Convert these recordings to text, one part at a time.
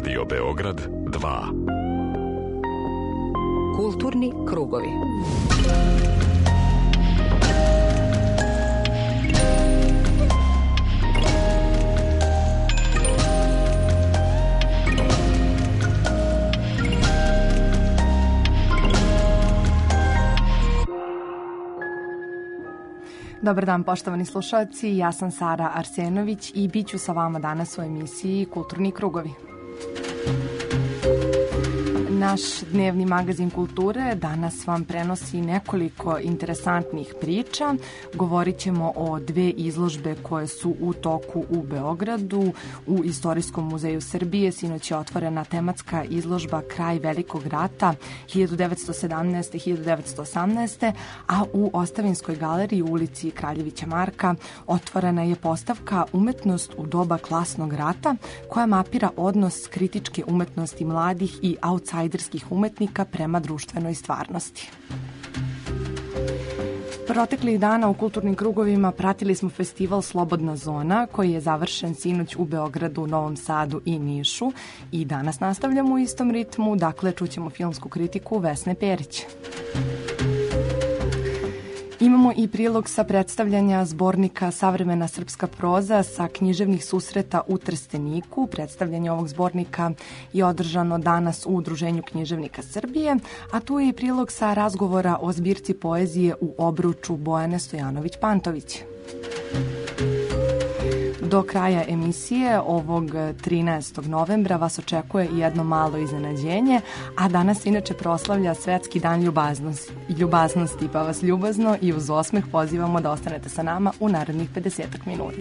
Radio Beograd 2. Kulturni krugovi. Dobar dan, poštovani slušalci, ja sam Sara Arsenović i bit ću sa vama danas u emisiji Kulturni krugovi. Naš dnevni magazin kulture danas vam prenosi nekoliko interesantnih priča. Govorit ćemo o dve izložbe koje su u toku u Beogradu. U Istorijskom muzeju Srbije sinoć je otvorena tematska izložba Kraj Velikog rata 1917-1918, a u Ostavinskoj galeriji u ulici Kraljevića Marka otvorena je postavka Umetnost u doba klasnog rata, koja mapira odnos kritičke umetnosti mladih i outsiderskih umetnika prema društvenoj stvarnosti. Proteklih dana u kulturnim krugovima pratili smo festival Slobodna zona, koji je završen sinoć u Beogradu, Novom Sadu i Nišu, i danas nastavljamo u istom ritmu, dakle čućemo filmsku kritiku Vesne Perić. Imamo i prilog sa predstavljanja zbornika Savremena srpska proza sa književnih susreta u Trsteniku. Predstavljanje ovog zbornika je održano danas u Udruženju književnika Srbije, a tu je i prilog sa razgovora o zbirci poezije U obruču Bojane Stojanović-Pantović. Do kraja emisije ovog 13. novembra vas očekuje jedno malo iznenađenje, a danas inače proslavlja Svetski dan ljubaznosti, pa vas ljubazno i uz osmeh pozivamo da ostanete sa nama u narednih 50 minuta.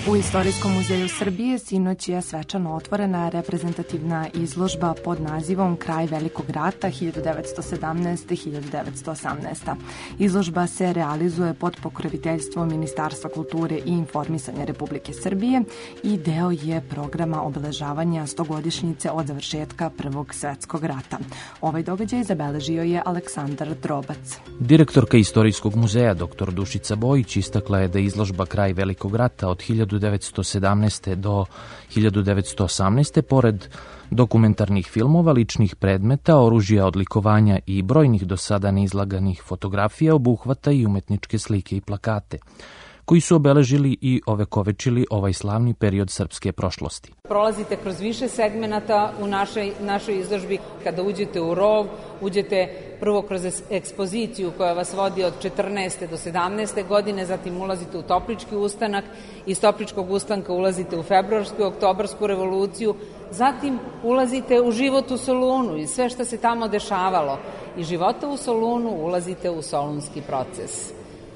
U Istorijskom muzeju Srbije sinoć je svečano otvorena reprezentativna izložba pod nazivom Kraj velikog rata 1917-1918. Izložba se realizuje pod pokroviteljstvom Ministarstva kulture i informisanja Republike Srbije i deo je programa obeležavanja 100-godišnjice od završetka Prvog svetskog rata. Ovaj događaj zabeležio je Aleksandar Drobac. Direktorka Istorijskog muzeja dr. Dušica Bojić istakla je da izložba Kraj velikog rata od 1917. do 1918. pored dokumentarnih filmova, ličnih predmeta, oružja, odlikovanja i brojnih do sada neizlaganih fotografija obuhvata i umetničke slike i plakate, koji su obeležili i ovekovečili ovaj slavni period srpske prošlosti. Prolazite kroz više segmenata u našoj izložbi. Kada uđete u rov, uđete prvo kroz ekspoziciju koja vas vodi od 14. do 17. godine, zatim ulazite u Toplički ustanak, iz Topličkog ustanka ulazite u februarsku i oktobarsku revoluciju, zatim ulazite u život u Solunu i sve što se tamo dešavalo. Iz života u Solunu ulazite u solunski proces.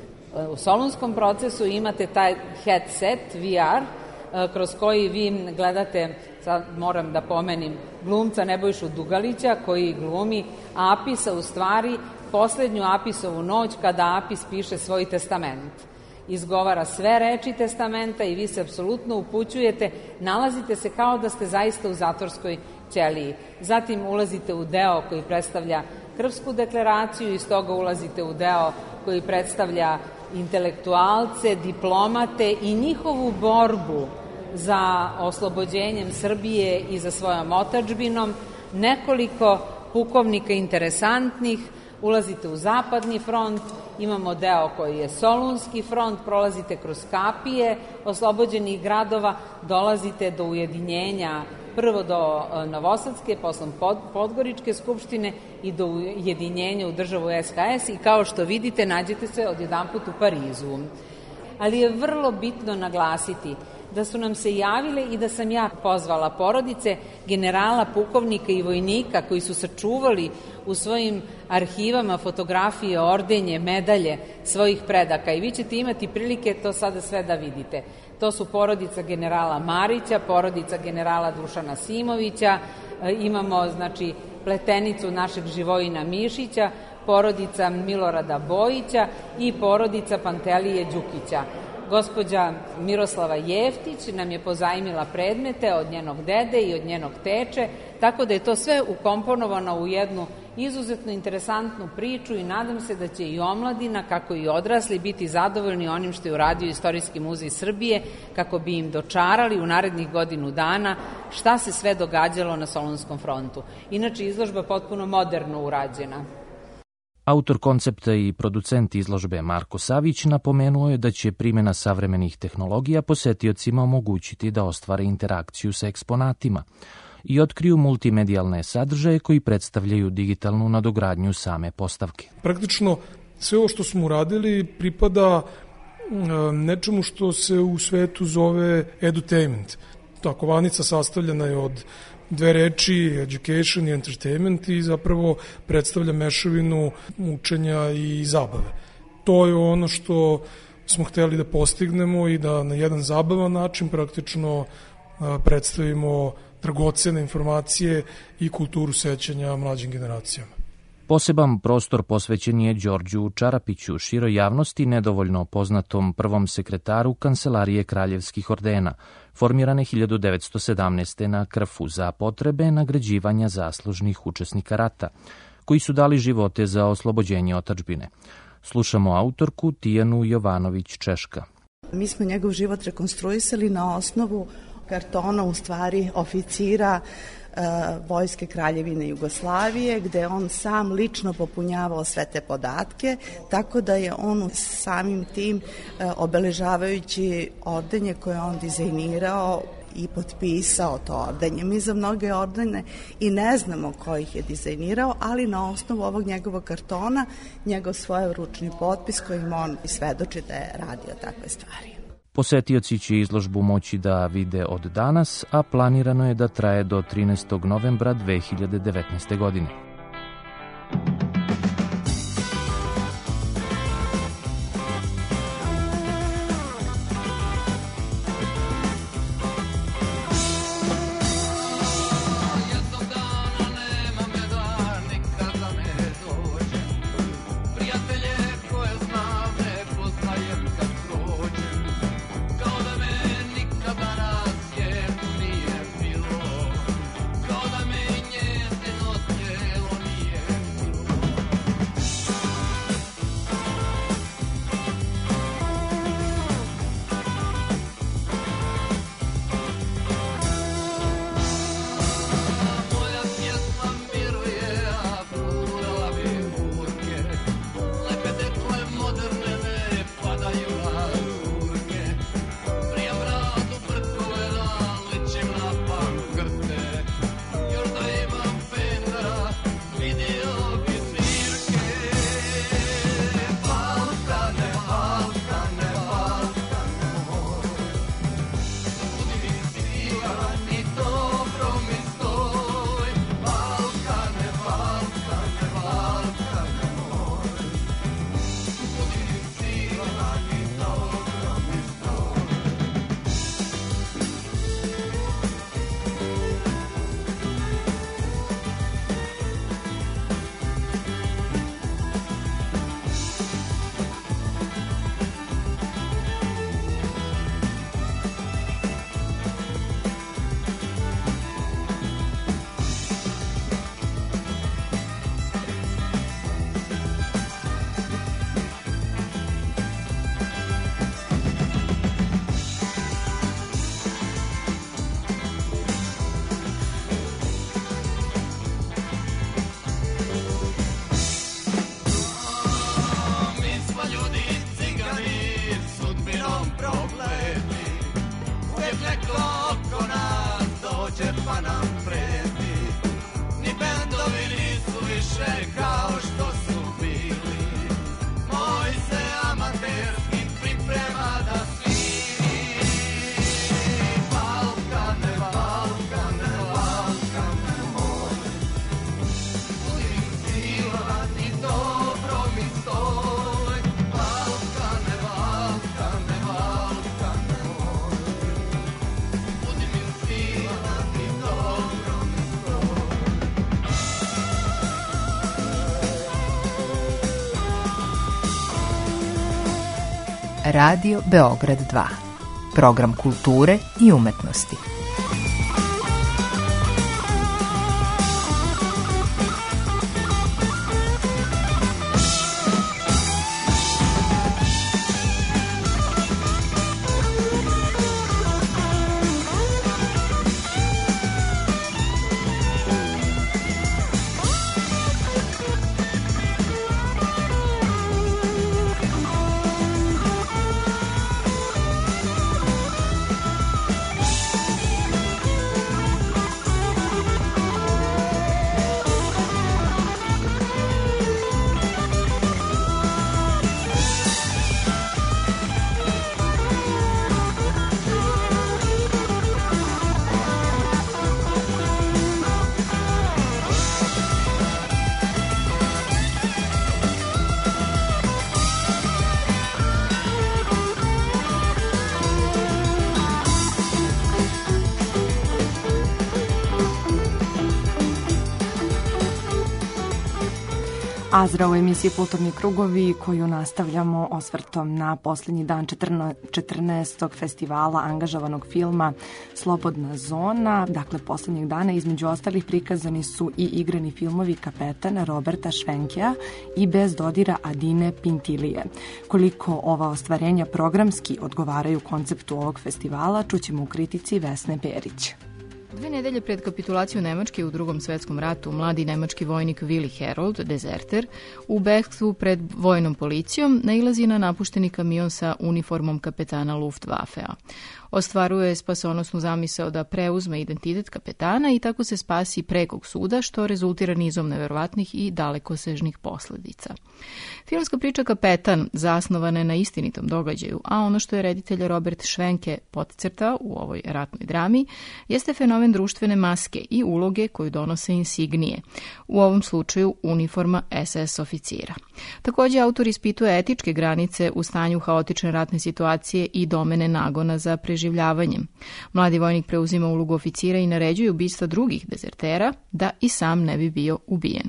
U solunskom procesu imate taj headset VR kroz koji vi gledate, sad moram da pomenim, glumca Nebojšu Dugalića koji glumi Apisa, u stvari poslednju Apisovu noć kada Apis piše svoj testament. Izgovara sve reči testamenta i vi se apsolutno upućujete, nalazite se kao da ste zaista u zatvorskoj ćeliji. Zatim ulazite u deo koji predstavlja Krfsku deklaraciju i iz toga ulazite u deo koji predstavlja intelektualce, diplomate i njihovu borbu za oslobođenjem Srbije i za svojom otadžbinom, nekoliko pukovnika interesantnih, ulazite u Zapadni front, imamo deo koji je Solunski front, prolazite kroz kapije oslobođenih gradova, dolazite do ujedinjenja, prvo do Novosadske, potom Podgoričke skupštine i do ujedinjenja u državu SHS i kao što vidite nađete se odjedanput u Parizu. Ali je vrlo bitno naglasiti da su nam se javile i da sam ja pozvala porodice generala, pukovnika i vojnika koji su sačuvali u svojim arhivama fotografije, ordenje, medalje svojih predaka i vi ćete imati prilike to sada sve da vidite. To su porodica generala Marića, porodica generala Dušana Simovića, imamo znači pletenicu našeg Živojina Mišića, porodica Milorada Bojića i porodica Pantelije Đukića. Gospođa Miroslava Jeftić nam je pozajmila predmete od njenog dede i od njenog teče, tako da je to sve ukomponovano u jednu izuzetno interesantnu priču i nadam se da će i omladina, kako i odrasli, biti zadovoljni onim što je uradio Istorijski muzej Srbije, kako bi im dočarali u narednih godinu dana šta se sve događalo na Solunskom frontu. Inače, izložba je potpuno moderno urađena. Autor koncepta i producent izložbe Marko Savić napomenuo je da će primjena savremenih tehnologija posetiocima omogućiti da ostvare interakciju sa eksponatima i otkriju multimedijalne sadržaje koji predstavljaju digitalnu nadogradnju same postavke. Praktično sve ovo što smo uradili pripada nečemu što se u svetu zove edutainment. Ta kovanica sastavljena je od dve reči, education i entertainment, i zapravo predstavlja mešavinu učenja i zabave. To je ono što smo hteli da postignemo i da na jedan zabavan način praktično predstavimo dragocene informacije i kulturu sećanja mlađim generacijama. Poseban prostor posvećen je Đorđu Čarapiću, široj javnosti nedovoljno poznatom prvom sekretaru Kancelarije kraljevskih ordena, formirane 1917. na Krfu za potrebe nagrađivanja zaslužnih učesnika rata, koji su dali živote za oslobođenje otadžbine. Slušamo autorku Tijanu Jovanović-Češka. Mi smo njegov život rekonstruisali na osnovu kartona, u stvari oficira Vojske Kraljevine Jugoslavije, gde on sam lično popunjavao sve te podatke, tako da je on samim tim obeležavajući ordenje koje on dizajnirao i potpisao to ordenje. Mi za mnoge ordene i ne znamo ko ih je dizajnirao, ali na osnovu ovog njegovog kartona, njegov svoj ručni potpis kojim on svedoči da je radio takve stvari. Posetioci će izložbu moći da vide od danas, a planirano je da traje do 13. novembra 2019. godine. Radio Beograd 2. Program kulture i umetnosti. Azra u emisiji Kulturni krugovi koju nastavljamo osvrtom na posljednji dan 14. festivala angažovanog filma Slobodna zona. Dakle, posljednjeg dana između ostalih prikazani su i igrani filmovi Kapetana Roberta Švenkea i Bez dodira Adine Pintilije. Koliko ova ostvarenja programski odgovaraju konceptu ovog festivala, čućemo u kritici Vesne Perić. 2 nedelje pred kapitulaciju Nemačke u Drugom svetskom ratu, mladi nemački vojnik Willi Herold, dezerter, u bekstvu pred vojnom policijom nailazi na napušteni kamion sa uniformom kapetana Luftwaffea. Ostvaruje spasonosnu zamisao da preuzme identitet kapetana i tako se spasi prekog suda, što rezultira nizom neverovatnih i dalekosežnih posledica. Filmska priča Kapetan zasnovana je na istinitom događaju, a ono što je reditelj Robert Švenke podcrtao u ovoj ratnoj drami jeste fenomen društvene maske i uloge koju donose insignije, u ovom slučaju uniforma SS oficira. Također, autor ispituje etičke granice u stanju haotične ratne situacije i domene nagona za preživljavanjem. Mladi vojnik preuzima ulogu oficira i naređuje ubistva drugih dezertera da i sam ne bi bio ubijen.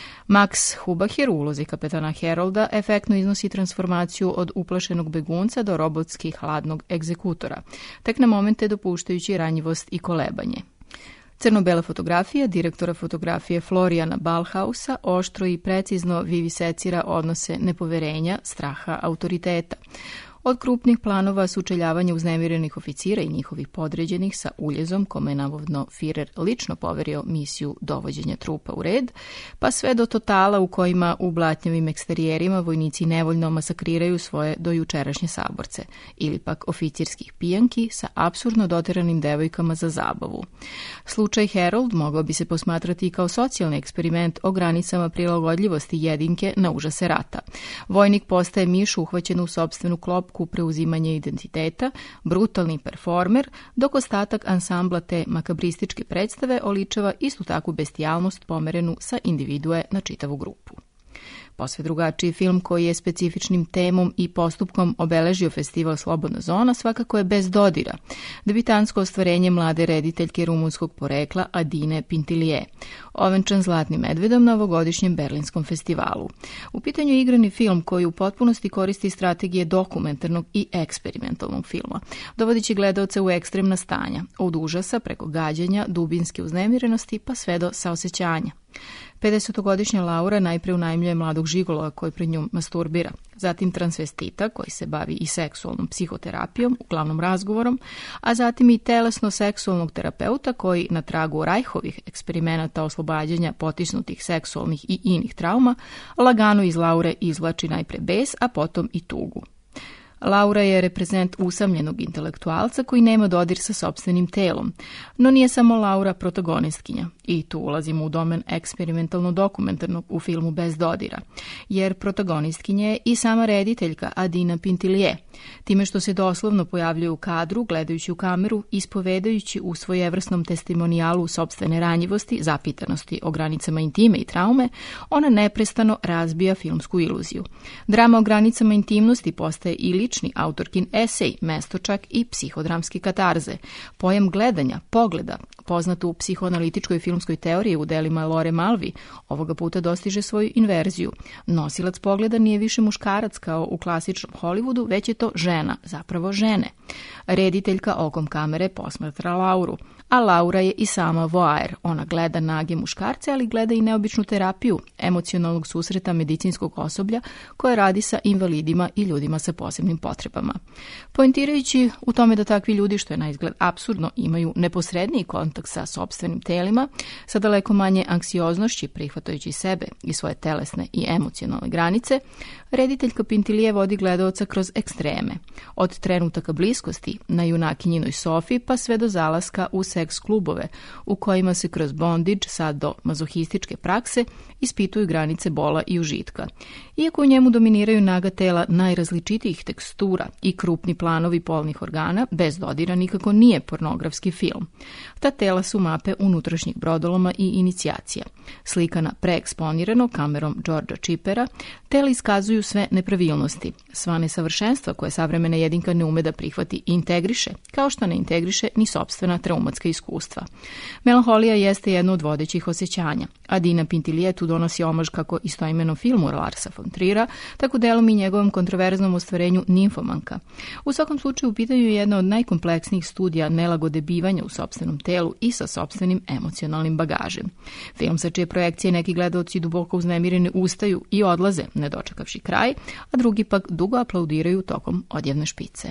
Max Hubacher u ulozi kapetana Herolda efektno iznosi transformaciju od uplašenog begunca do robotski hladnog egzekutora, tek na momente dopuštajući ranjivost i kolebanje. Crno-bela fotografija direktora fotografije Florijana Balhausa oštro i precizno vivisecira odnose nepoverenja, straha, autoriteta. Od krupnih planova sučeljavanja uznemirenih oficira i njihovih podređenih sa uljezom, kome je navodno Führer lično poverio misiju dovođenja trupa u red, pa sve do totala u kojima u blatnjavim eksterijerima vojnici nevoljno masakriraju svoje dojučerašnje saborce, ili pak oficirskih pijanki sa apsurdno doteranim devojkama za zabavu. Slučaj Herold mogao bi se posmatrati kao socijalni eksperiment o granicama prilagodljivosti jedinke na užase rata. Vojnik postaje miš uhvaćen u sopstvenu klopku preuzimanje identiteta, brutalni performer, dok ostatak ansambla te makabrističke predstave oličava istu takvu bestijalnost pomerenu sa individue na čitavu grupu. Posve drugačiji film koji je specifičnim temom i postupkom obeležio festival Slobodna zona svakako je Bez dodira, debitansko ostvarenje mlade rediteljke rumunskog porekla Adine Pintilije, ovenčan Zlatnim medvedom na ovogodišnjem Berlinskom festivalu. U pitanju je igrani film koji u potpunosti koristi strategije dokumentarnog i eksperimentalnog filma, dovodići gledaoce u ekstremna stanja, od užasa preko gađanja, dubinske uznemirenosti pa sve do saosećanja. 50-godišnja Laura najpre unajmljuje mladog žigolova koji pred njom masturbira, zatim transvestita koji se bavi i seksualnom psihoterapijom, uglavnom razgovorom, a zatim i telesno-seksualnog terapeuta koji na tragu Rajhovih eksperimenata oslobađanja potisnutih seksualnih i inih trauma lagano iz Laure izvlači najpre bes, a potom i tugu. Laura je reprezent usamljenog intelektualca koji nema dodir sa sopstvenim telom, no nije samo Laura protagonistkinja. I tu ulazimo u domen eksperimentalno-dokumentarnog u filmu Bez dodira, jer protagonistkinja je i sama rediteljka Adina Pintilije, time što se doslovno pojavljuje u kadru, gledajući u kameru, ispovedajući u svojevrsnom testimonijalu sopstvene ranjivosti, zapitanosti o granicama intime i traume, ona neprestano razbija filmsku iluziju. Drama o granicama intimnosti postaje i lični autorkin esej, mesto čak i psihodramski katarze. Pojam gledanja, pogleda, poznat u psihoanalitičkoj filmskoj filmskoj teoriji u delima Lore Mulvey ovoga puta dostiže svoju inverziju. Nosilac pogleda nije više muškarac kao u klasičnom Hollywoodu, već je to žena, zapravo žene. Rediteljka okom kamere posmatra Lauru, a Laura je i sama voajer. Ona gleda nage muškarce, ali gleda i neobičnu terapiju emocionalnog susreta medicinskog osoblja koje radi sa invalidima i ljudima sa posebnim potrebama. Poentirajući u tome da takvi ljudi, što je na izgled apsurdno, imaju neposredniji kontakt sa sopstvenim telima, sa daleko manje anksioznošći prihvatajući sebe i svoje telesne i emocionalne granice, rediteljka Pintilije vodi gledaoca kroz ekstreme, od trenutaka bliskosti na junakinjinoj sofi pa sve do zalaska u seks klubove u kojima se kroz bondage sad do mazohističke prakse ispituju granice bola i užitka. Iako u njemu dominiraju naga tela najrazličitijih tekstura i krupni planovi polnih organa, bez dodira nikako nije pornografski film. Ta tela su mape unutrašnjih brodoloma i inicijacija. Slikana preeksponirano kamerom Georgea Chippera, tela iskazuju sve nepravilnosti, sva nesavršenstva koje savremena jedinka ne ume da prihvati i integriše, kao što ne integriše ni sopstvena traumatska iskustva. Melanholija jeste jedno od vodećih osjećanja, a Dina Pintilije tu donosi omaž kako istoimenom filmu Larsa von Trier'a, tako delom i njegovom kontroverznom ostvarenju Nimfomanka. U svakom slučaju u pitanju je jedna od najkompleksnijih studija nelagode bivanja u sopstvenom telu i sa sopstvenim emocionalnim bagažem. Film sa čije projekcije neki gledaoci duboko uznemireni ustaju i odlaze, ne dočekavši kraj, a drugi pak dugo aplaudiraju tokom odjevne špice.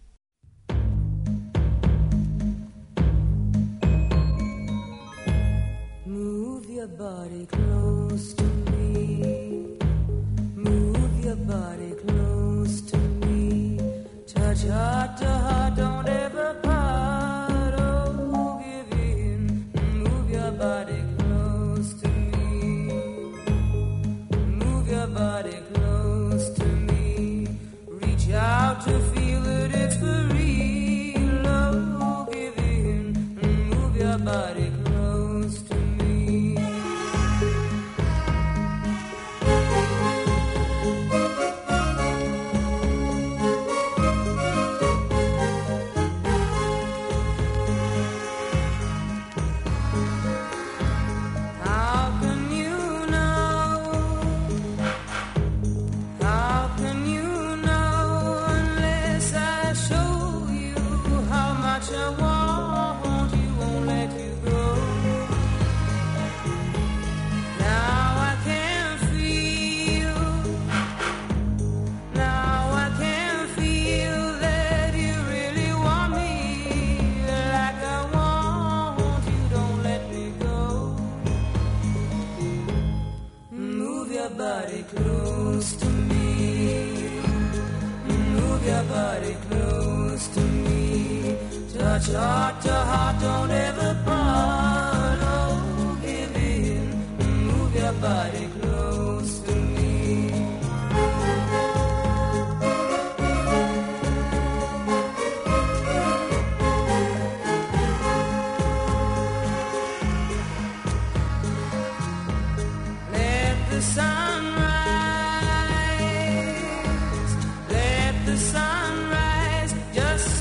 Body close to me, move your body close to me, touch heart to heart, don't ever part, oh, give in, move your body close to me, move your body close to me, reach out to feel that it's for real, oh, give in, move your body close to me. Touch heart to heart, don't ever part, oh, give in, move your body close to me. Let the sun rise, let the sun rise, just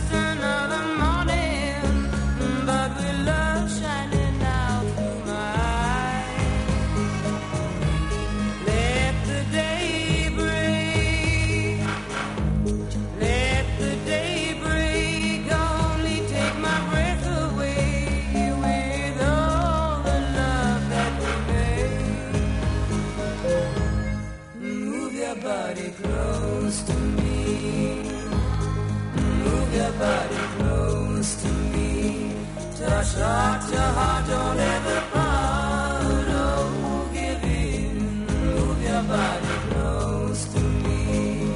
heart to heart, don't ever part, oh, give in, move your body close to me.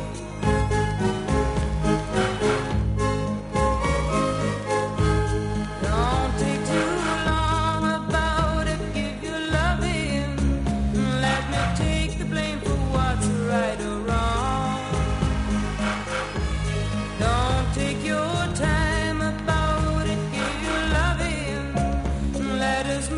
Don't take too long about it, give your love in, let me take the blame for what's right or wrong. Don't take your time about it, give your love in, let us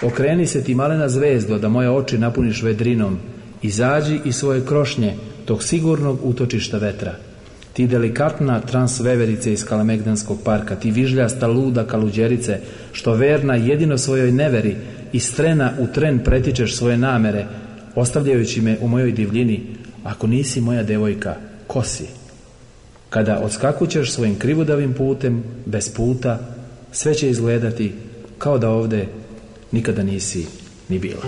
Okreni se ti malena zvezdo, da moje oči napuniš vedrinom. Izađi iz svoje krošnje, tog sigurnog utočišta vetra. Ti delikatna transveverice iz Kalemegdanskog parka, ti vižljasta luda kaluđerice, što verna jedino svojoj neveri, iz trena u tren pretičeš svoje namere, ostavljajući me u mojoj divljini. Ako nisi moja devojka, ko si? Kada odskakućeš svojim krivudavim putem, bez puta, sve će izgledati kao da ovde nikada nisi ni bila.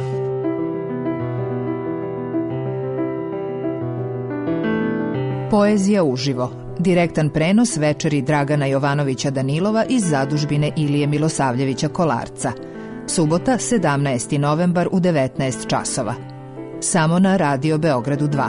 Poezija uživo. Direktan prenos večeri Dragana Jovanovića Danilova iz zadužbine Ilije Milosavljevića Kolarca. Subota, 17. novembar u 19 časova. Samo na Radio Beogradu 2.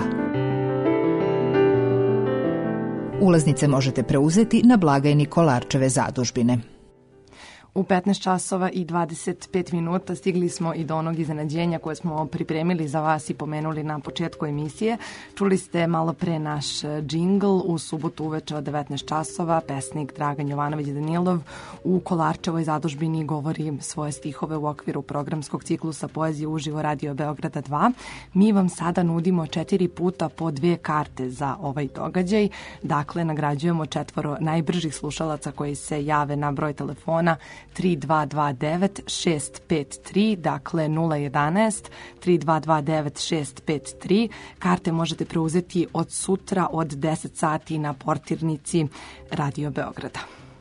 Ulaznice možete preuzeti na blagajni Kolarčeve zadužbine. U 15 časova i 25 minuta stigli smo i do onog iznenađenja koje smo pripremili za vas i pomenuli na početku emisije. Čuli ste malo pre naš džingl. U subotu uveče od 19 časova pesnik Dragan Jovanović Danilov u Kolarčevoj zadužbini govori svoje stihove u okviru programskog ciklusa Poezije uživo Radio Beograda 2. Mi vam sada nudimo 4 puta po 2 karte za ovaj događaj. Dakle, nagrađujemo 4 najbržih slušalaca koji se jave na broj telefona 3229 653, dakle 011 3229 653. Karte možete preuzeti od sutra od 10 sati na portirnici Radio Beograda.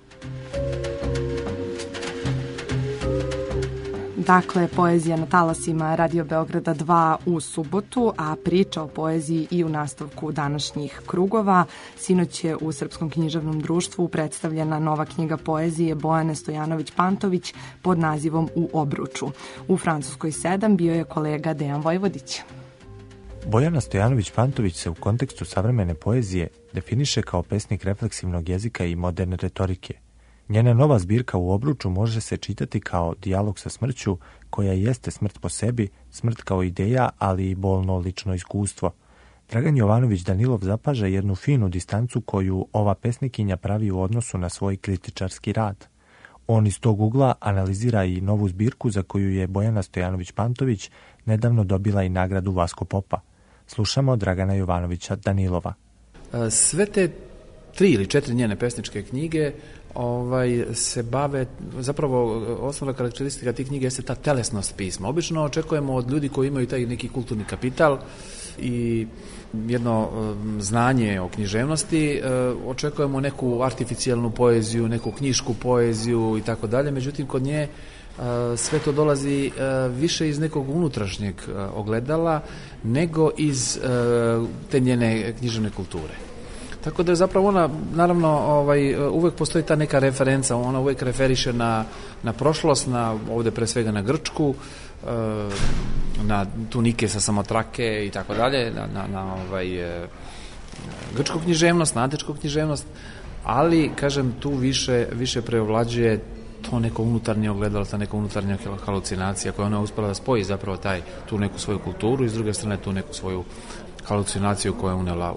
Dakle, poezija na talasima Radio Beograda 2 u subotu, a priča o poeziji i u nastavku današnjih krugova. Sinoć je u Srpskom književnom društvu predstavljena nova knjiga poezije Bojane Stojanović-Pantović pod nazivom U obruču. U Francuskoj 7 bio je kolega Dejan Vojvodić. Bojana Stojanović-Pantović se u kontekstu savremene poezije definiše kao pesnik refleksivnog jezika i moderne retorike. Njena nova zbirka U obruču može se čitati kao dijalog sa smrću, koja jeste smrt po sebi, smrt kao ideja, ali i bolno lično iskustvo. Dragan Jovanović Danilov zapaža jednu finu distancu koju ova pesnikinja pravi u odnosu na svoj kritičarski rad. On iz tog ugla analizira i novu zbirku za koju je Bojana Stojanović-Pantović nedavno dobila i nagradu Vasko Popa. Slušamo Dragana Jovanovića Danilova. Sve te 3 ili 4 njene pesničke knjige se bave, zapravo osnovna karakteristika tih knjiga jeste ta telesnost pisma. Obično očekujemo od ljudi koji imaju taj neki kulturni kapital i jedno znanje o književnosti, očekujemo neku artificijalnu poeziju, neku knjišku poeziju i tako dalje, međutim kod nje sve to dolazi više iz nekog unutrašnjeg ogledala nego iz te njene književne kulture. Tako da je zapravo ona, naravno, uvek postoji ta neka referenca, ona uvek referiše na prošlost, ovde pre svega na Grčku, na tunike sa samotrake i tako dalje, na grčku književnost, na antičku književnost, ali, kažem, tu više preovlađuje to neko unutarnje ogledalo, ta neka unutarnja halucinacija koja ona uspela da spoji zapravo tu neku svoju kulturu i s druge strane tu neku svoju halucinaciju koju je unela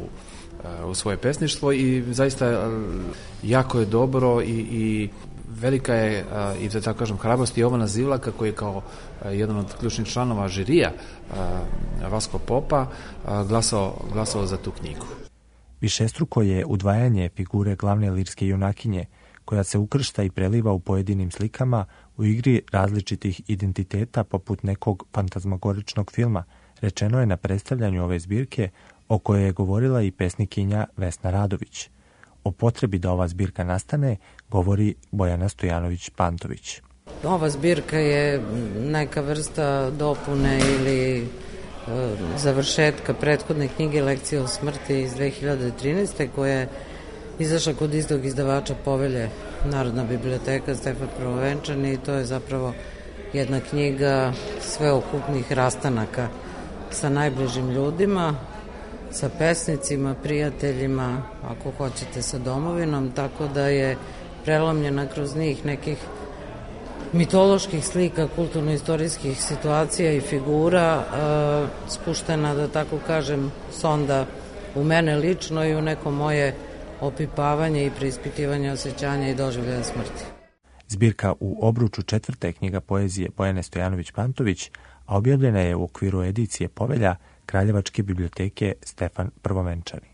u svoje pesništvo i zaista jako je dobro i velika je, i da tako kažem, hrabrost Jovana Zivlaka koji je kao jedan od ključnih članova žirija Vasko Popa glasao za tu knjigu. Višestruko je udvajanje figure glavne lirske junakinje koja se ukršta i preliva u pojedinim slikama u igri različitih identiteta poput nekog fantazmagoričnog filma, rečeno je na predstavljanju ove zbirke o kojoj je govorila i pesnikinja Vesna Radović. O potrebi da ova zbirka nastane govori Bojana Stojanović-Pantović. Ova zbirka je neka vrsta dopune ili završetka prethodne knjige Lekcije o smrti iz 2013. koja je izašla kod istog izdavača Povelje Narodna biblioteka Stefan Prvovenčan i to je zapravo jedna knjiga sveokupnih rastanaka sa najbližim ljudima, sa pesnicima, prijateljima, ako hoćete sa domovinom, tako da je prelomljena kroz njih nekih mitoloških slika, kulturno-istorijskih situacija i figura, spuštena, da tako kažem, sonda u mene lično i u neko moje opipavanje i preispitivanje osjećanja i doživljaja smrti. Zbirka U obruču četvrta je knjiga poezije Bojane Stojanović-Pantović, a objavljena je u okviru edicije Povelja Kraljevačke biblioteke Stefan Prvovenčani.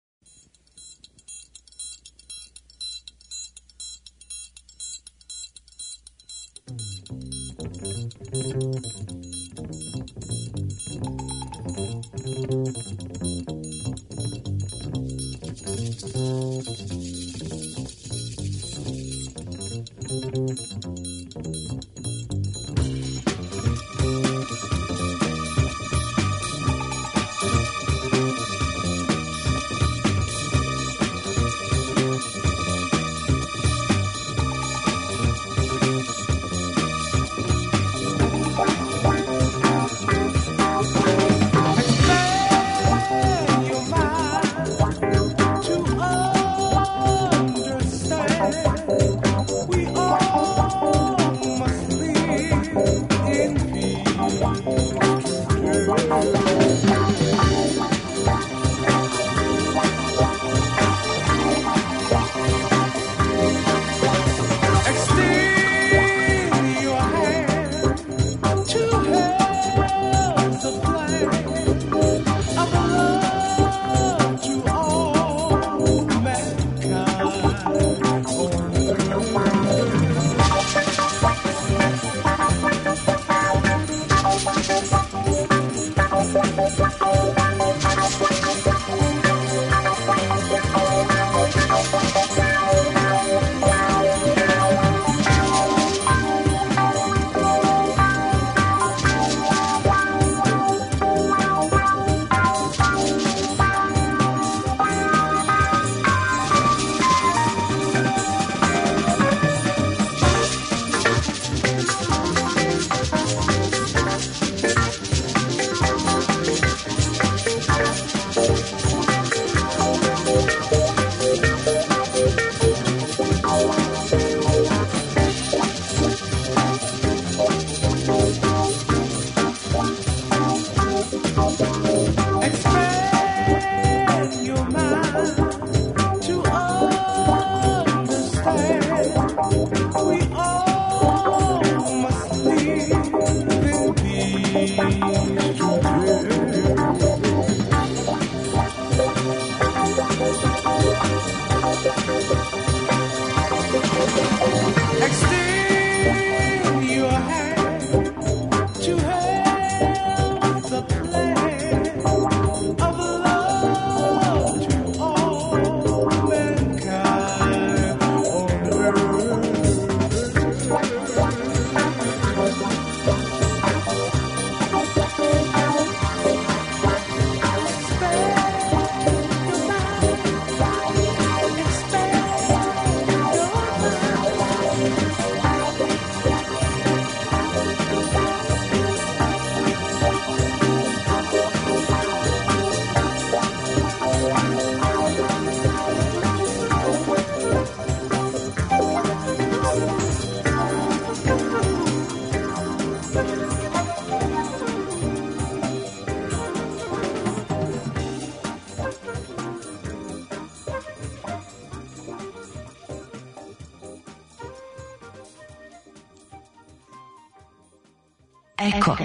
Eko.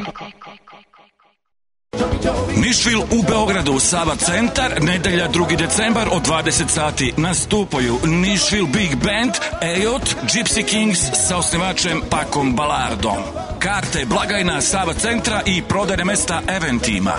Nišvil u Beogradu, Sava centar, nedelja 2. decembar od 20 sati nastupaju Nišvil Big Band, Ejot, Gypsy Kings sa osnivačem Pakom Balardom. Karte, blagajna Sava centra i prodajne mesta Eventima.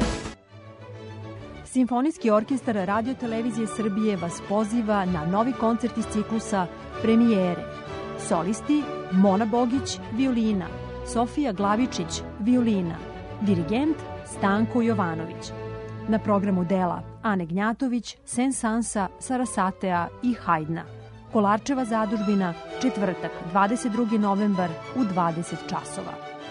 Simfonijski orkestar Radio Televizije Srbije vas poziva na novi koncert iz ciklusa Premijere. Solisti Mona Bogić, violina, Sofija Glavičić, violina, dirigent Stanko Jovanović. Na programu dela Ane Gnjatović, Sensansa, Sarasatea i Hajdna. Kolarčeva zadužbina, četvrtak, 22. novembar u 20 časova.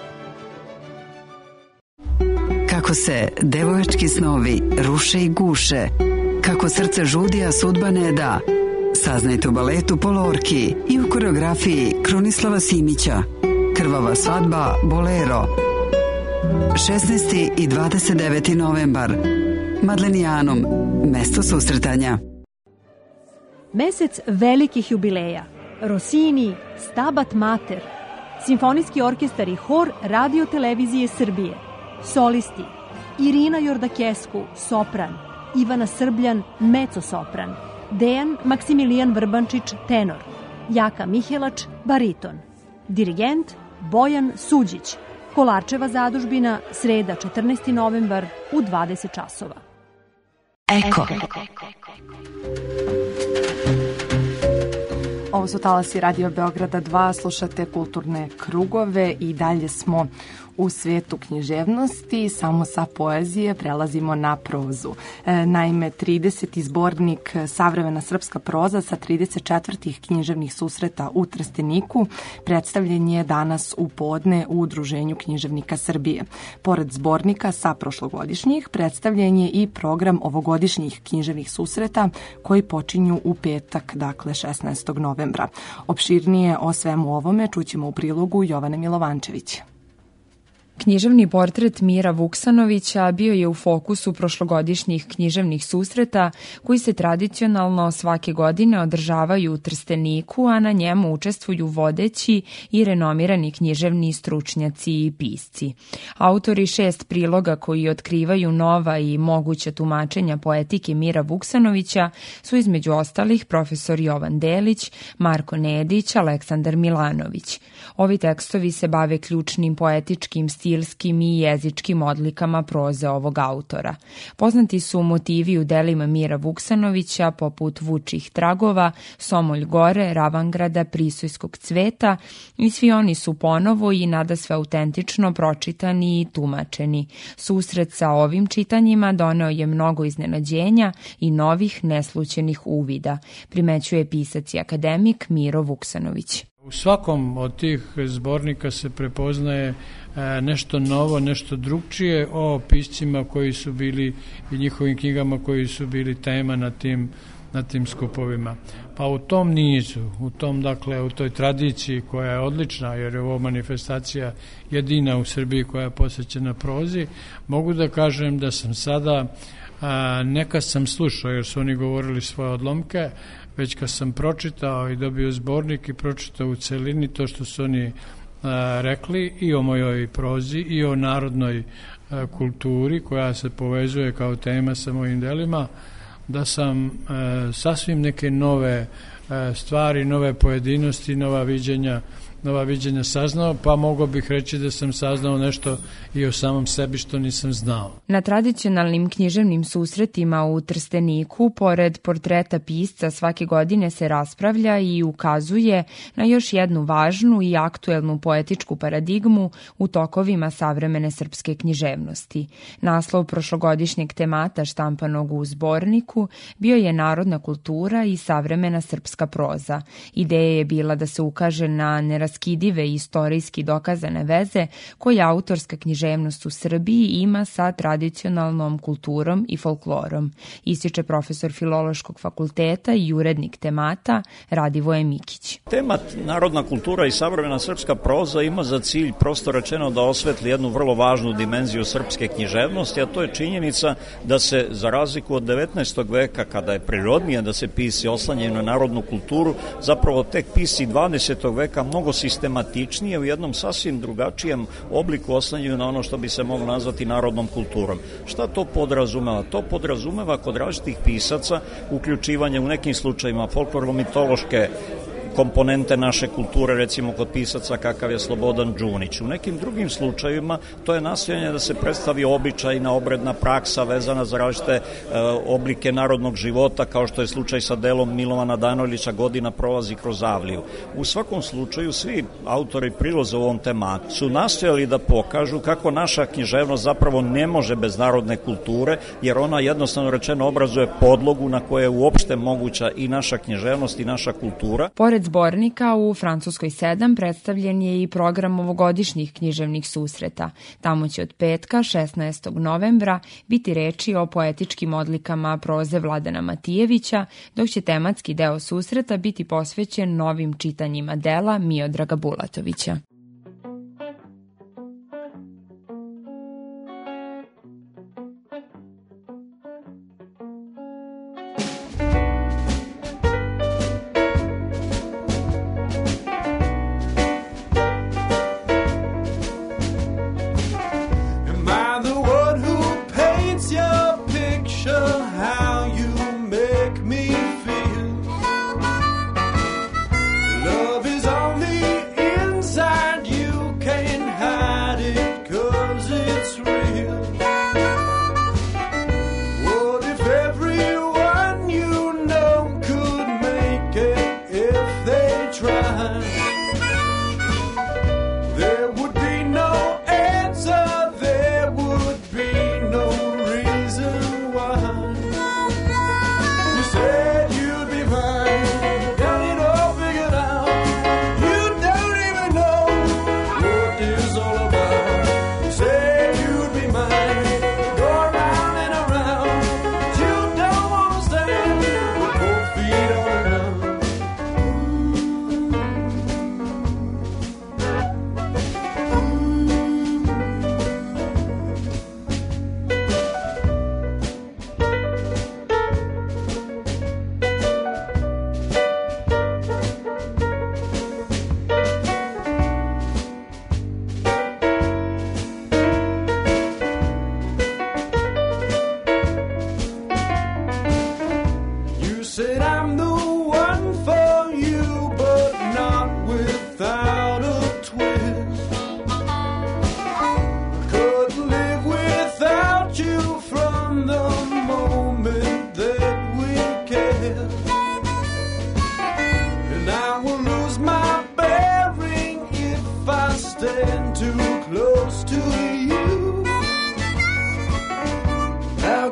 Kako se devojački snovi ruše i guše, kako srce žudi, a sudba ne da. Saznajte u baletu Polorki i u koreografiji Krunislava Simića. Krvava svadba Bolero. 16. i 29. novembar. Madlenijanom, mesto susretanja. Mesec velikih jubileja. Rossini, Stabat Mater, Simfonijski orkestar i hor Radio Televizije Srbije, solisti Irina Jordakescu, sopran, Ivana Srbljan, mezzo-sopran, Dejan Maksimilijan Vrbančić, tenor, Jaka Mihelač, bariton, dirigent Bojan Suđić, Kolarčeva zadužbina, sreda 14. novembar u 20 časova. Eko. Ovo su talasi Radio Beograda 2, slušate kulturne krugove i dalje smo u svetu književnosti, samo sa poezije prelazimo na prozu. Naime, 30. zbornik Savremena srpska proza sa 34. književnih susreta u Trsteniku predstavljen je danas u podne u Udruženju književnika Srbije. Pored zbornika sa prošlogodišnjih, predstavljen je i program ovogodišnjih književnih susreta koji počinju u petak, dakle 16. novembra. Opširnije o svemu ovome čućemo u prilogu Jovane Milovančević. Književni portret Mira Vuksanovića bio je u fokusu prošlogodišnjih književnih susreta koji se tradicionalno svake godine održavaju u Trsteniku, a na njemu učestvuju vodeći i renomirani književni stručnjaci i pisci. Autori 6 priloga koji otkrivaju nova i moguća tumačenja poetike Mira Vuksanovića su između ostalih profesor Jovan Delić, Marko Nedić, Aleksandar Milanović. Ovi tekstovi se bave ključnim poetičkim stilskim i jezičkim odlikama proze ovog autora. Poznati su motivi u delima Mira Vuksanovića poput Vučih tragova, Somolj gore, Ravangrada, Prisojskog cveta i svi oni su ponovo i nadasve autentično pročitani i tumačeni. Susret sa ovim čitanjima doneo je mnogo iznenađenja i novih neslućenih uvida, primećuje pisac i akademik Miro Vuksanović. U svakom od tih zbornika se prepoznaje nešto novo, nešto drugčije o piscima koji su bili i njihovim knjigama koji su bili tema na tim skupovima. Pa u tom nizu, u toj tradiciji koja je odlična, jer je ovo manifestacija jedina u Srbiji koja je posvećena prozi, mogu da kažem da sam sada, nekad sam slušao jer su oni govorili svoje odlomke, već kad sam pročitao i dobio zbornik i pročitao u celini to što su oni rekli i o mojoj prozi i o narodnoj kulturi koja se povezuje kao tema sa mojim delima, da sam sasvim neke nove stvari, nove pojedinosti, nova viđenja saznao, pa mogao bih reći da sam saznao nešto i o samom sebi što nisam znao. Na tradicionalnim književnim susretima u Trsteniku, pored portreta pisca, svake godine se raspravlja i ukazuje na još jednu važnu i aktuelnu poetičku paradigmu u tokovima savremene srpske književnosti. Naslov prošlogodišnjeg temata štampanog u zborniku bio je Narodna kultura i savremena srpska proza. Ideja je bila da se ukaže na neraskidive i istorijski dokazane veze koje autorska književnost u Srbiji ima sa tradicionalnom kulturom i folklorom, ističe profesor Filološkog fakulteta i urednik temata Radivoje Mikić. Temat Narodna kultura i savremena srpska proza ima za cilj, prosto rečeno, da osvetli jednu vrlo važnu dimenziju srpske književnosti, a to je činjenica da se, za razliku od 19. veka, kada je prirodnije da se pisci oslanjaju na narodnu kulturu, zapravo tek pisci 20. veka mnogo sistematičnije u jednom sasvim drugačijem obliku oslanjaju na ono što bi se moglo nazvati narodnom kulturom. Šta to podrazumeva? To podrazumeva kod različitih pisaca uključivanje u nekim slučajima folklorno-mitološke komponente naše kulture, recimo kod pisaca kakav je Slobodan Đunić. U nekim drugim slučajevima to je nastojanje da se predstavi običajna obredna praksa vezana za različite oblike narodnog života, kao što je slučaj sa delom Milovana Danojlića Godina prolazi kroz Avliju. U svakom slučaju svi autori priloza u ovom tematu su nastojali da pokažu kako naša književnost zapravo ne može bez narodne kulture, jer ona jednostavno rečeno obrazuje podlogu na koje je uopšte moguća i naša književnost i naša kultura. Pored zbornika u Francuskoj 7 predstavljen je i program ovogodišnjih književnih susreta. Tamo će od petka 16. novembra biti reči o poetičkim odlikama proze Vladana Matijevića, dok će tematski deo susreta biti posvećen novim čitanjima dela Miodraga Bulatovića.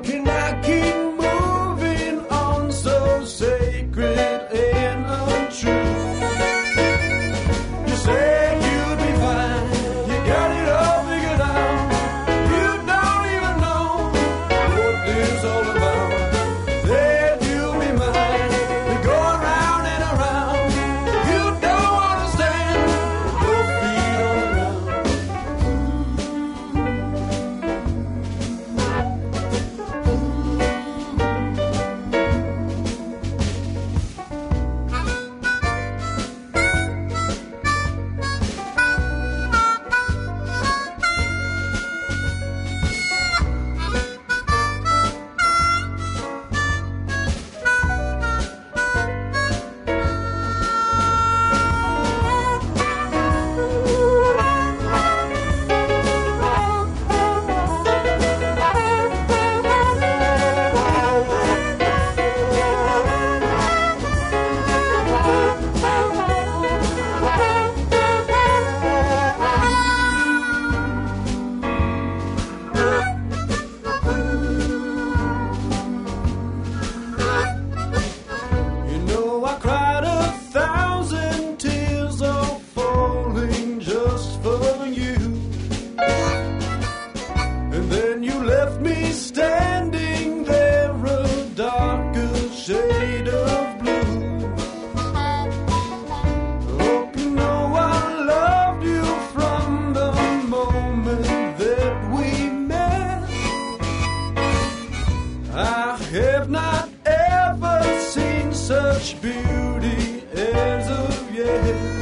can I keep moving on so sacred and untrue? You said you'd be fine, you got it all figured out. You don't even know what this all about. Said you'll be mine, we go around and around. You don't understand, your feet on the ground. You know I cried 1,000 tears all falling just for you. And then you left me standing there, a darker shade of blue. Hope you know I loved you from the moment that we met. I have not ever seen such beauty as of yet.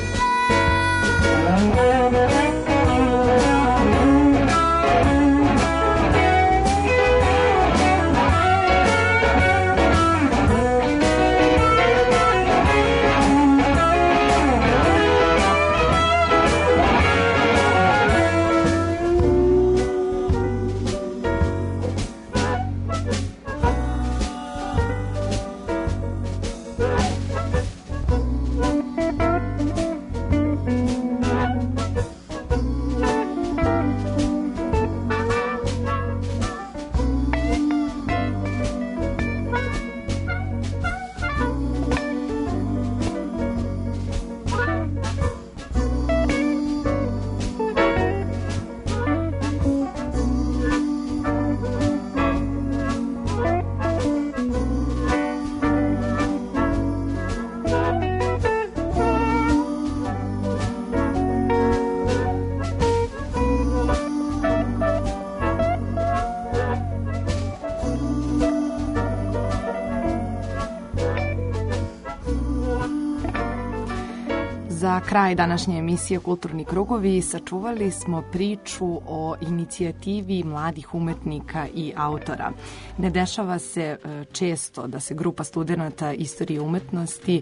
Za kraj današnje emisije Kulturni krugovi sačuvali smo priču o inicijativi mladih umetnika i autora. Ne dešava se često da se grupa studenata istorije umetnosti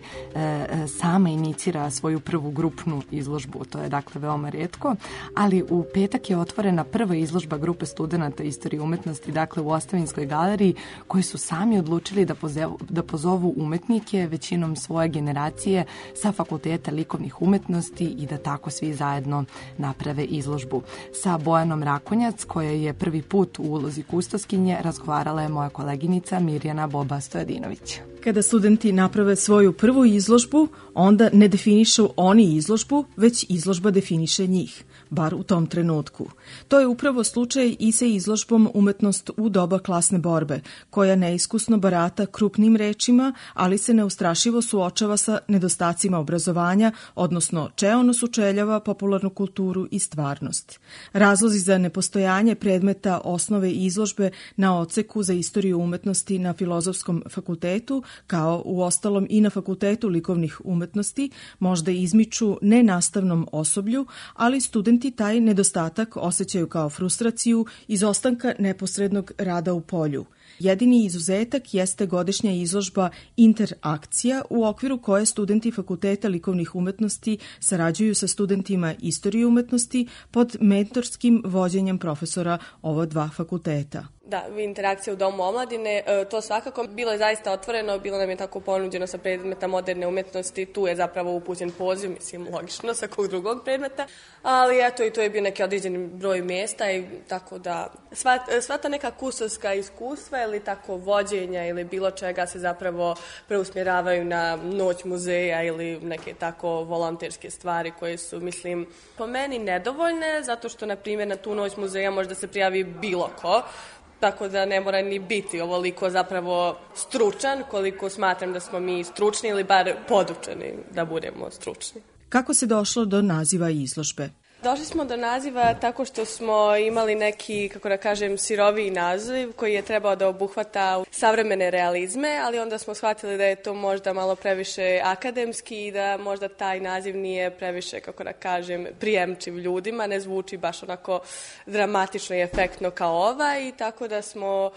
sama inicira svoju prvu grupnu izložbu. To je dakle veoma retko, ali u petak je otvorena prva izložba grupe studenata istorije umetnosti, dakle u Ostavinskoj galeriji, koji su sami odlučili da pozovu umetnike, većinom svoje generacije, sa Fakulteta likovnih umetnosti i da tako svi zajedno naprave izložbu. Sa Bojanom Rakonjac, koja je prvi put u ulozi kustoskinje, razgovarala je moja koleginica Mirjana Boba Stojadinović. Kada studenti naprave svoju prvu izložbu, onda ne definišu oni izložbu, već izložba definiše njih, bar u tom trenutku. To je upravo slučaj i sa izložbom Umetnost u doba klasne borbe, koja neiskusno barata krupnim rečima, ali se neustrašivo suočava sa nedostacima obrazovanja, odnosno čeono sučeljava popularnu kulturu i stvarnost. Razlozi za nepostojanje predmeta osnove izložbe na odseku za istoriju umetnosti na Filozofskom fakultetu, kao u ostalom i na Fakultetu likovnih umetnosti, možda izmiču nenastavnom osoblju, ali studenti taj nedostatak osjećaju kao frustraciju izostanka neposrednog rada u polju. Jedini izuzetak jeste godišnja izložba Interakcija, u okviru koje studenti Fakulteta likovnih umetnosti sarađuju sa studentima istorije umetnosti pod mentorskim vođenjem profesora ova dva fakulteta. Da, interakcija u Domu omladine, to svakako bilo je zaista otvoreno, bilo nam je tako ponuđeno sa predmeta moderne umetnosti, tu je zapravo upućen poziv, mislim logično, sa kog drugog predmeta, ali eto i to je bio neki određeni broj mjesta i tako da sva ta neka kusovska iskustva ili tako vođenja ili bilo čega se zapravo preusmjeravaju na noć muzeja ili neke tako volonterske stvari koje su, mislim, po meni nedovoljne, zato što, na primjer, na tu noć muzeja može da se prijavi bilo ko, tako da ne mora ni biti ovoliko zapravo stručan koliko smatram da smo mi stručni ili bar podučeni da budemo stručni. Kako se došlo do naziva izložbe? Došli smo do naziva tako što smo imali neki, kako da kažem, siroviji naziv koji je trebao da obuhvata savremene realizme, ali onda smo shvatili da je to možda malo previše akademski i da možda taj naziv nije previše, kako da kažem, prijemčiv ljudima, ne zvuči baš onako dramatično i efektno kao ovaj, i tako da smo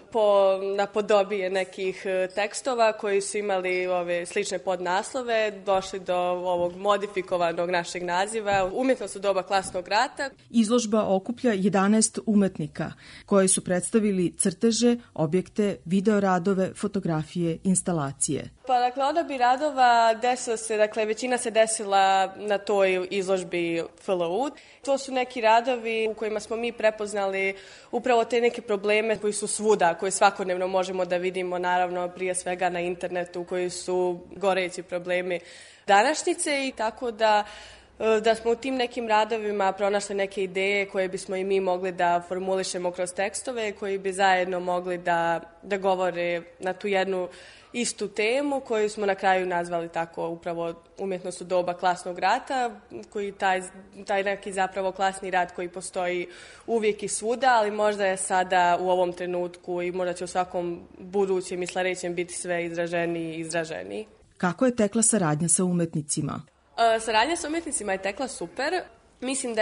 napodobije nekih tekstova koji su imali ove slične podnaslove, došli do ovog modifikovanog našeg naziva Umjetnost u doba klasnog rata. Izložba okuplja 11 umetnika koji su predstavili crteže, objekte, videoradove, fotografije, instalacije. Pa, dakle, odabir radova desilo se, dakle, većina se desila na toj izložbi FLU. To su neki radovi u kojima smo mi prepoznali upravo te neke probleme koji su svuda, koje svakodnevno možemo da vidimo, naravno, prije svega na internetu, koji su goreći problemi današnjice, i tako da smo u tim nekim radovima pronašli neke ideje koje bismo i mi mogli da formulišemo kroz tekstove, koji bi zajedno mogli da govore na tu jednu istu temu koju smo na kraju nazvali tako upravo Umjetnost u doba klasnog rata, koji taj neki zapravo klasni rat koji postoji uvijek i svuda, ali možda je sada u ovom trenutku i možda će u svakom budućem i sledećem biti sve izraženiji i izraženiji. Kako je tekla saradnja sa umetnicima? Saradnja sa umetnicima je tekla super. Mislim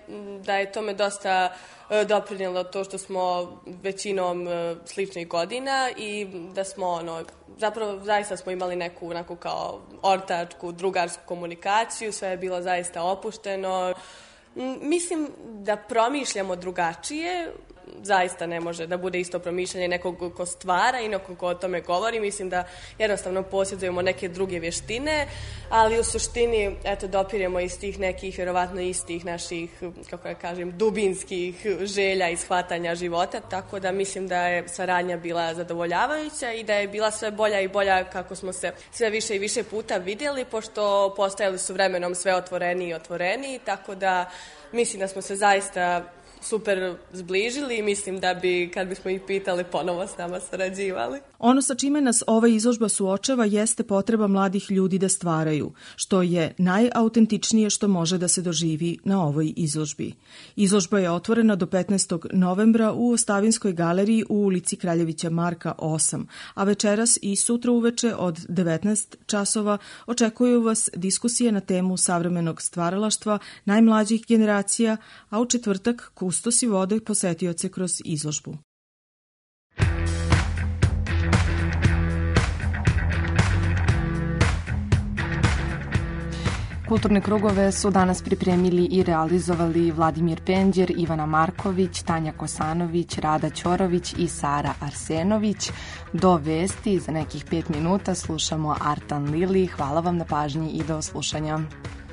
da je tome dosta doprinijelo to što smo većinom sličnih godina i da smo zapravo zaista smo imali neku onako kao ortačku, drugarsku komunikaciju, sve je bilo zaista opušteno. Mislim da promišljamo drugačije, zaista ne može da bude isto promišljanje nekog ko stvara i nekog ko o tome govori. Mislim da jednostavno posjedujemo neke druge vještine, ali u suštini, eto, dopiremo iz tih nekih, vjerovatno istih naših, kako da kažem, dubinskih želja i shvatanja života, tako da mislim da je saradnja bila zadovoljavajuća i da je bila sve bolja i bolja kako smo se sve više i više puta vidjeli, pošto postajali su vremenom sve otvoreniji i otvoreniji, tako da mislim da smo se zaista super zbližili i mislim da bi, kad bismo ih pitali, ponovo s nama sarađivali. Ono sa čime nas ova izložba suočava jeste potreba mladih ljudi da stvaraju, što je najautentičnije što može da se doživi na ovoj izložbi. Izložba je otvorena do 15. novembra u Ostavinskoj galeriji u ulici Kraljevića Marka 8, a večeras i sutra uveče od 19 časova očekuju vas diskusije na temu savremenog stvaralaštva najmlađih generacija, a u četvrtak kustosi vode posetioce kroz izložbu. Kulturne krugove su danas pripremili i realizovali Vladimir Penđer, Ivana Marković, Tanja Kosanović, Rada Ćorović i Sara Arsenović. Do vesti za nekih 5 minuta slušamo Artan Lili. Hvala vam na pažnji i do slušanja.